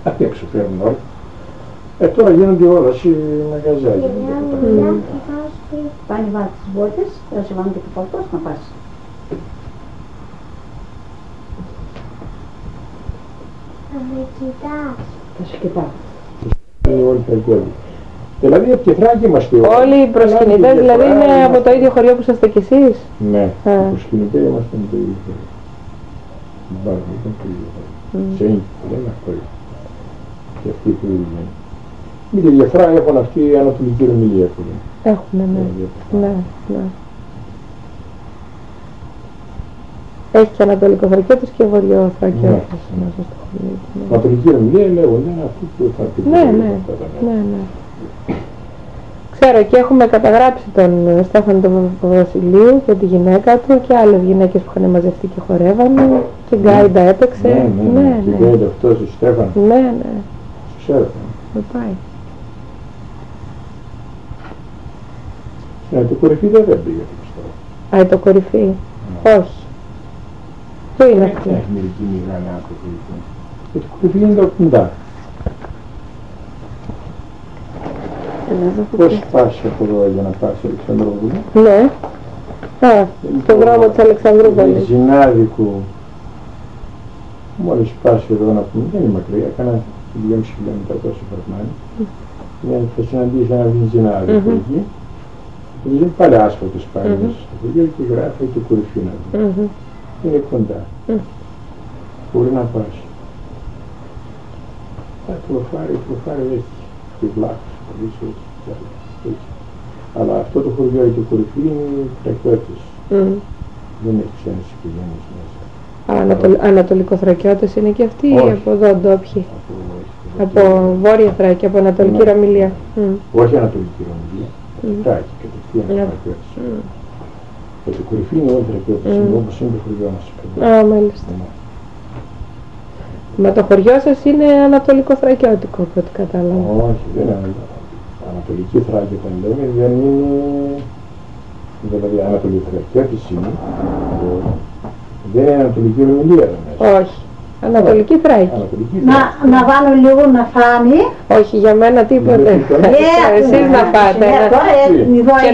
απ' έξω φέρνουν όλα. Τώρα γίνονται όλα σε μαγαζιά. Πάνε βάλει τις μπότες, θα σε βάλουν και το παλτός να πας. Θα με κοιτάς. Θα σε κοιτάω. Είναι όλοι Θρακιώτες. Δηλαδή από τη Θράκη είμαστε όλοι. Όλοι οι προσκυνητές δηλαδή είναι από το ίδιο χωριό που είσαστε κι εσείς. Ναι, οι προσκυνητές είμαστε με το ίδιο χωριό. Υπάρχουν το ίδιο χωριό. Σε είναι, δεν είναι αυτό. Και αυτοί το ίδιο. Με τη διαφορά έχουν αυτή η ανατολική Ρωμιλία. Έχουμε, ναι. Έχει και Ανατολικοθρακιώτες και Βορειοθρακιώτες. Ανατολική Ρωμιλία λέγονται αυτοί που θα πει. Ναι. Ξέρω και έχουμε καταγράψει τον Στέφανο του Βασιλείου και τη γυναίκα του και άλλες γυναίκες που είχαν μαζευτεί και χορεύανε και γκάιντα έπαιξε. Ναι. Και γκάιντα αυτός ο Στέφανο. Ναι. Ξέρω. Με πάει. Το κορυφή δεν πήγε Α, το κορυφή. Όχι. Πού είναι αυτό? Δεν έχει μερική μεγάλη άνθρωποι. Το κορυφή είναι το 80. Πώς πας από εδώ για να πας σε Αλεξανδρούπολη? Ναι. Στον δρόμο της Αλεξανδρούπολης. Ζινάδικου. Μόλις πας εδώ να πούμε, δεν είναι μακριά, κάνα 2,5 χιλιόμετρα τόσο παραπάνω. Θα συναντήσεις ένα βενζινάδικο εκεί. Είναι πάλι άσφαλτος πάλι στο χωριό και γράφει το κορυφή να δει. Είναι κοντά. Μπορεί να πας. Προφάρει έχει βλάχους, πολύ. Αλλά αυτό το χωριό και το κορυφή είναι Θρακιώτες. Δεν έχει ξένες οικογένειες μέσα. Ανατολικοθρακιώτες είναι και αυτοί ή από εδώ ντόπιοι? Από Βόρεια Θράκη, από Ανατολική Ρωμιλία. Όχι Ανατολική Ρωμιλία. Θράκη, κατευθείαν Θρακιώτες. Και το κορυφή είναι όλοι Θρακιώτες, όπως είναι το χωριό μας. Α, μάλιστα. Μα το χωριό σας είναι ανατολικοθρακιώτικο, από ό,τι κατάλαβα. Όχι, δεν είναι Ανατολική Θράκη όταν λέμε, δεν είναι... Δηλαδή Ανατολικοθρακιώτης είναι, δεν είναι Ανατολική Ρωμιλία μέσα. Όχι. Ανατολική Θράκη. Να βάλω λίγο να φάνει. Όχι, για μένα τίποτε. Εσείς να φάτε. Και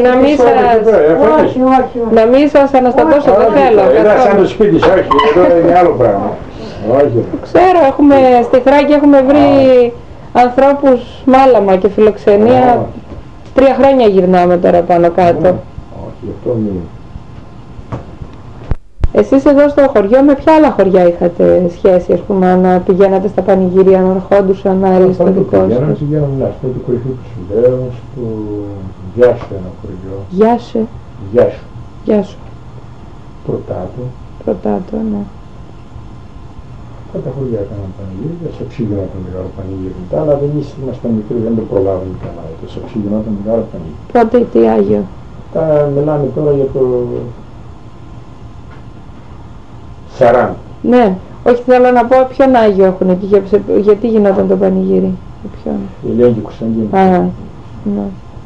να μην σας αναστατώσω, δεν θέλω. Σαν το σπίτι σας, όχι, εδώ είναι άλλο πράγμα. Ξέρω, στη Θράκη έχουμε βρει ανθρώπους μάλαμα και φιλοξενία. 3 χρόνια γυρνάμε τώρα πάνω κάτω. Όχι, αυτό μην. Εσείς εδώ στο χωριό με ποια άλλα χωριά είχατε σχέση, ας πούμε, να πηγαίνατε στα πανηγύρια, να ερχόντουσαν άλλοι στο δικό σας? Πηγαίναμε στο κορυφή του σου λέω, στο Γιάσου ένα χωριό. Γιάσου. Πρωτάτο, ναι. Αυτά τα χωριά έκαναν πανηγύρια, σε ψήγινόταν μεγάλο πανηγύρι μετά, αλλά δεν ήμασταν μικροί, δεν το προλάβουν καλά, σε ψήγινόταν μεγάλο πανηγύρι. Πότε, τι Άγιο? Μιλάμε τώρα για το 40. Ναι, όχι, θέλω να πω ποιον Άγιο έχουν εκεί, γιατί γινόταν το πανηγύρι. Η Ελένη Κωνσταντίνου. Ναι.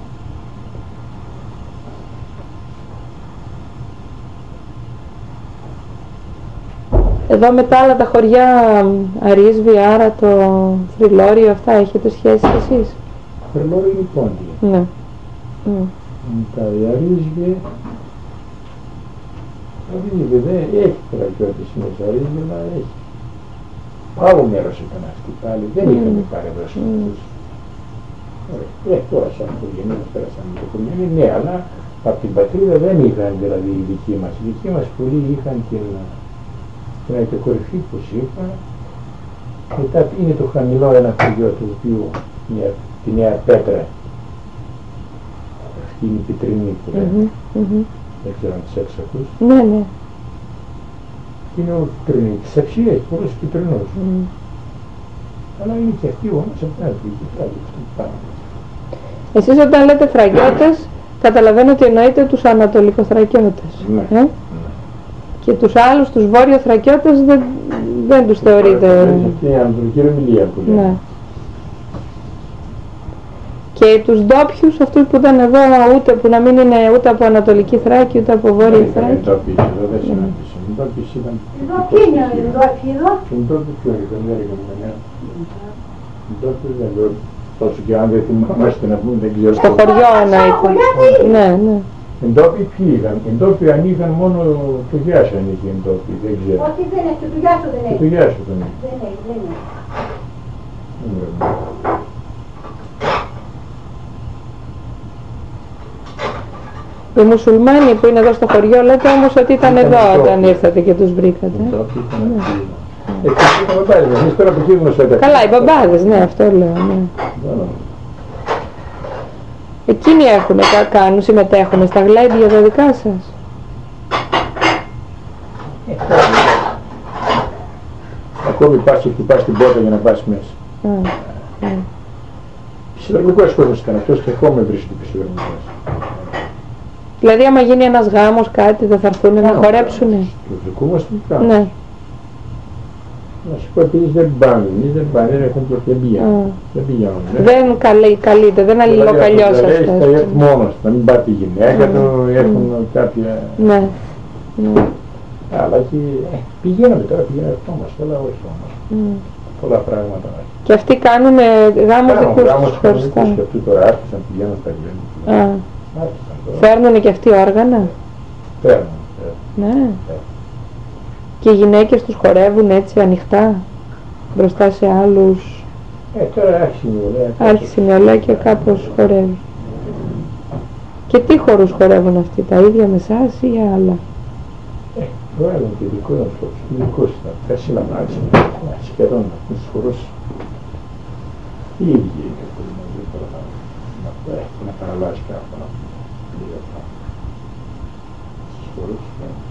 Εδώ με τα άλλα τα χωριά, Αρίσβη, Άρα, το Θρυλόριο, αυτά έχετε σχέση εσείς? Θρυλόριο είναι πόντια. Ναι. Τα Αρίσβη, δεν έχει Θρακιώτες μέσα, Αρίσβη, αλλά έχει. Άλλο μέρος ήταν αυτή πάλι, δεν είχαμε πάρει εδώ στους. Τώρα σαν οικογένειες πέρασαν με το οικογένεια, ναι, αλλά από την πατρίδα δεν είχαν δηλαδή οι δικοί μας. Οι δικοί μας πολλοί είχαν την κορυφή που είπα. Μετά είναι το χαμηλό ένα χωριό του οποίου τη Νέα Πέτρα. Αυτή είναι η Πετρινή που λέμε. Δεν ξέρω αν τις έχεις ακούσει. Ναι. Είναι ο Πετρινή. Της Αυσίας έχει πολλούς Πετρινούς. Αλλά είναι και αυτοί όμως από την άλλη πλευρά. Εσείς όταν λέτε Θρακιώτες, καταλαβαίνω ότι εννοείτε τους Ανατολικοθρακιώτες. Ναι. Και τους άλλους, τους Βόρειο-Θρακιώτες, δεν τους θεωρείτε. Αυτή είναι η Ανατολική Ρωμιλία που λέμε. Ναι. Και τους ντόπιους, αυτούς που ήταν εδώ, που να μην είναι ούτε από Ανατολική Θράκη, ούτε από Βόρεια Θράκη. Οι ντόπιοι εδώ δεν συναντήσαμε. Οι ντόπιοι ήταν... Εδώ ποιοι είναι οι ντόπιοι εδώ? Οι ντόπιοι ποιο ήταν, δεν Ντόπιοι δεν λέω, τόσο και αν δεν θυμάμαστε να πούμε, δεν ξέρω. Στο χωριό να ήταν. Ναι, ναι. Εντόπιοι ποιοι είχαν? Εντόπιοι αν είχαν μόνο το Γιάσου αν είχε εντόπιοι, δεν ξέρω. Όχι δεν έχει, του Γιάσου δεν έχει. Και το Γιάσου δεν έχει. Δεν έχει, δεν έχει. Οι μουσουλμάνοι που είναι εδώ στο χωριό λέτε όμως ότι ήταν εδώ όταν ήρθατε και τους βρήκατε. Εντόπιοι ήταν αυτοί. Ήταν μπαμπάδες, εμείς τώρα που εκεί γνωσέτε. Καλά, οι μπαμπάδες, ναι, αυτό λέω, ναι. Εκείνοι κάνουν, συμμετέχουν στα γλέντια τα δικά σας. Ακόμη πας και χτυπάς την πόρτα για να πας μέσα. Συνδρομικός κόσμος ήταν αυτός και ακόμα βρίσκεται συνδρομικός. Δηλαδή άμα γίνει ένας γάμος κάτι δεν θα έρθουν να χορέψουνε. Το δικό μας τι κάνουν. Ναι. Να σου πω ότι δεν πάνε, δεν έχουν προφιεμπία. Δεν πηγαίνουν. Δεν καλείται, δεν αλληλοκαλιώσαστε. Δηλαδή θα έρθει μόνος, να μην πάρει τη γυναίκα του, έχουν κάποια... Ναι. Αλλά και πηγαίνουμε τώρα, ερχόμαστε, αλλά όχι όμως. Πολλά πράγματα. Και αυτοί κάνουν γάμους δικούς τους χωριστά. Και αυτοί τώρα άρχισαν, πηγαίνουν στα γλένια. Φέρνουνε και αυτοί όργανα. Φέρνουν. Ναι. Και οι γυναίκες τους χορεύουν έτσι ανοιχτά μπροστά σε άλλους. Τώρα άρχισε η νεολαία. Άρχισε η νεολαία και κάπως χορεύει. Και τι χορούς χορεύουν αυτοί, τα ίδια με εσάς ή άλλα? Χορεύουν και δικό τους χορούς. Ειδικός ήταν. Θα συναμάξει. Σχεδόν αυτούς τους χορούς. Οι ίδιοι είναι πολύ μαζί τώρα να παραλάσει κάπου. Στους χορούς.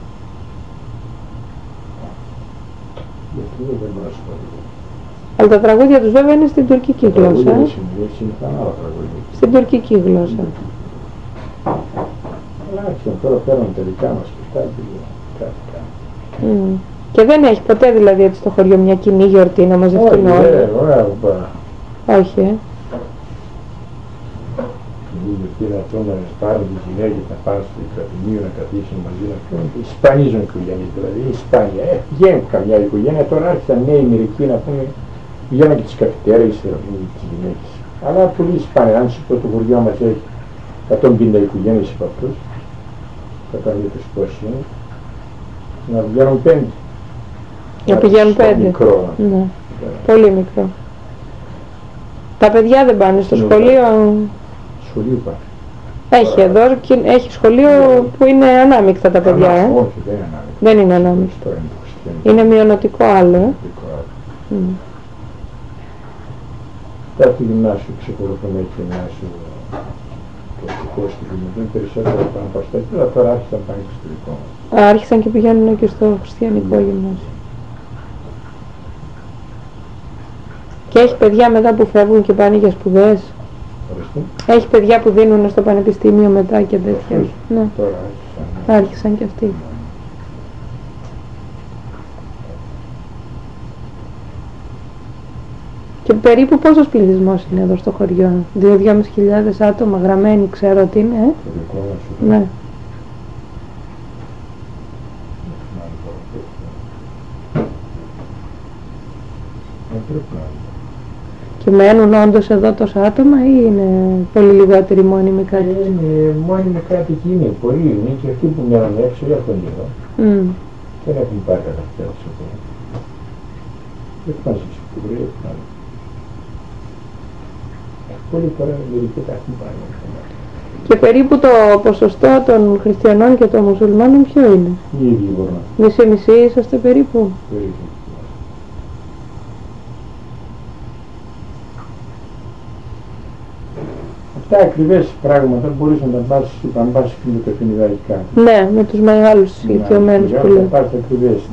Αλλά τα τραγούδια τους βέβαια είναι στην τουρκική γλώσσα. Στην τουρκική γλώσσα. Αλλά άρχισαν τώρα παίρνουν τα δικά μας και κάτι. Και δεν έχει ποτέ δηλαδή έτσι στο χωριό μια κοινή γιορτή να μαζευτούν όλοι? Όχι, Κοινή γιορτή να τρώμε να πάρουν τις γυναίκες να πάνε στο κρατημείο να καθίσουν μαζί να πιούν. Ισπανίζουν οικογένειες δηλαδή, Ισπάνια. Βγαίνουν καμιά οικογένεια, τώρα άρχισαν νέοι μερικοί να πούμε, βγαίνουν και τις καφετέρειες τις γυναίκες. Αλλά πολλοί Ισπάνια, αν σου πω το χωριό μας έχει 150 οικογένειες από αυτούς, κατανοητούς πόσοι είναι, να βγαίνουν 5. Να πηγαίνουν 5. Μικρό. Ναι. Πολύ μικρό. Τα παιδιά δεν πάνε στο σχολείο? Σχολείο πάνε. Έχει εδώ, έχει σχολείο που είναι ανάμεικτα τα παιδιά, Όχι, δεν είναι ανάμεικτα. Δεν είναι ανάμεικτα. Είναι μειονοτικό άλλο, Κάτι γυμνάσιο, ξεκολουθούμε και γυμνάσιο, κλασικό στη γυμνασία, περισσότερο πάνω από αυτά, αλλά τώρα άρχισαν να πάνε και στο δικό μας. Άρχισαν και πηγαίνουν και στο χριστιανικό γυμνάσιο. Και έχει παιδιά μετά που φεύγουν και πάνε για σπουδές? Έχει παιδιά που δίνουν στο πανεπιστήμιο μετά και τέτοια? Ναι. Τώρα άρχισαν και αυτοί. Και περίπου πόσος πληθυσμός είναι εδώ στο χωριό? 2.500 άτομα γραμμένοι, ξέρω ότι είναι, Ναι. Και μένουν όντως εδώ τόσα άτομα ή είναι πολύ λιγότεροι μόνιμοι κάτοικοι? Είναι μόνιμοι κάτοικοι, είναι πολλοί, είναι και αυτοί που μένουν έξω έρχονται εδώ. Δεν έχουν πάρει καταφτιά έξω εδώ. Δεν πάνε στη Σιχτουρία, δεν πάνε. Πολλοί τώρα μερικοί τα έχουν πάρει. Και περίπου το ποσοστό των χριστιανών και των μουσουλμάνων ποιο είναι? Οι ίδιοι μπορούν. Μισή-μισή είσαστε περίπου? Περίπου. Αυτά ακριβές πράγματα μπορείς να τα πάσεις και με τα πινιδαϊκά. Ναι, με τους μεγάλους ηλικιωμένους που λέω. Να πάρεις ακριβές.